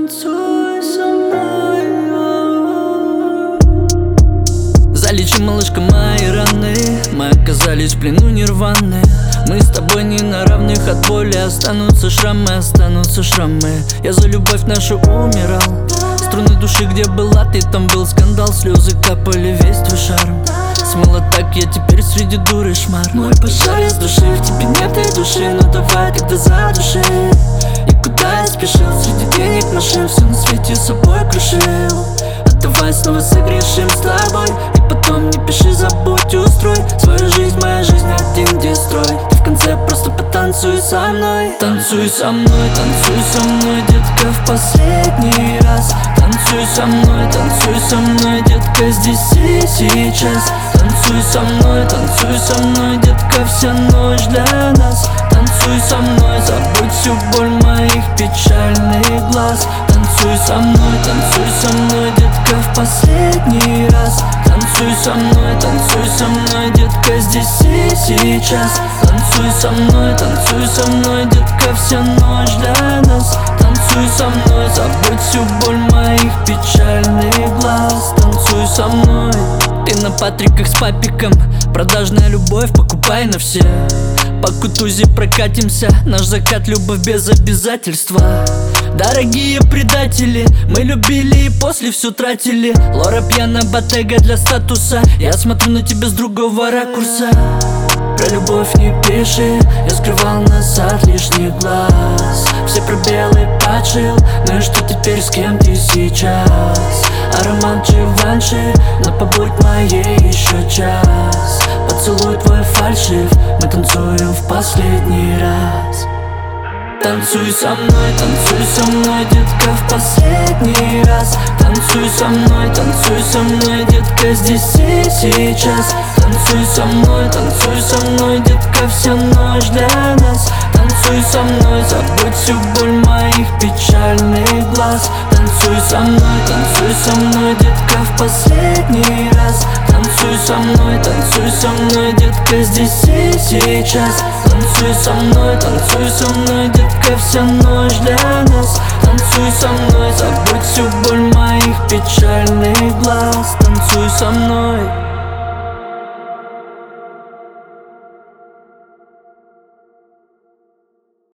танцуй со мной. Залечи, малышка, мои раны. Мы оказались в плену нирваны. Мы с тобой не на равных, от боли останутся шрамы, останутся шрамы. Я за любовь нашу умирал. Струны души, где была ты, там был скандал. Слезы капали, весь твой шарм. Смело так, я теперь среди дуры шмар. Мой пожар из души, в тебе нет и души. Ну давай тогда за души. И куда я спешил, среди денег, машин, все на свете собой крушил. А давай снова согрешим с тобой. И потом не пиши, забудь, устрой свою жизнь, моя жизнь один дестрой. Ты в конце просто потанцуй со мной. Танцуй со мной, детка, в последний раз. Танцуй со мной, детка, здесь и сейчас. Танцуй со мной, детка, вся ночь для нас. Танцуй со мной, забудь всю боль моих печальных глаз. Танцуй со мной, детка, в последний раз. Танцуй со мной, детка, здесь и сейчас. Танцуй со мной, детка, вся ночь для нас. Танцуй со мной, забудь всю боль моих печальных глаз. Танцуй со мной. Ты на Патриках с папиком, продажная любовь, покупай на все. По Кутузе прокатимся, наш закат, любовь без обязательства. Дорогие предатели, мы любили и после все тратили. Лора пьяна, Bottega для статуса. Я смотрю на тебя с другого ракурса. Про любовь не пиши, я скрывал нас от лишних глаз. Все пробелы подшил, ну и что теперь, с кем ты сейчас? Аромат Givenchy, но побудь моей еще час. Поцелуй твой фальшив, мы танцуем в последний раз. Танцуй со мной, детка, в последний раз. Танцуй со мной, детка, здесь и сейчас. Танцуй со мной, детка, вся ночь для нас. Танцуй со мной, забудь всю боль моих печальных глаз. Танцуй со мной, детка, в последний раз. Танцуй со мной, детка, здесь и сейчас. Танцуй со мной, детка, вся ночь для нас. Танцуй со мной, забудь всю боль моих печальных глаз. Танцуй со мной.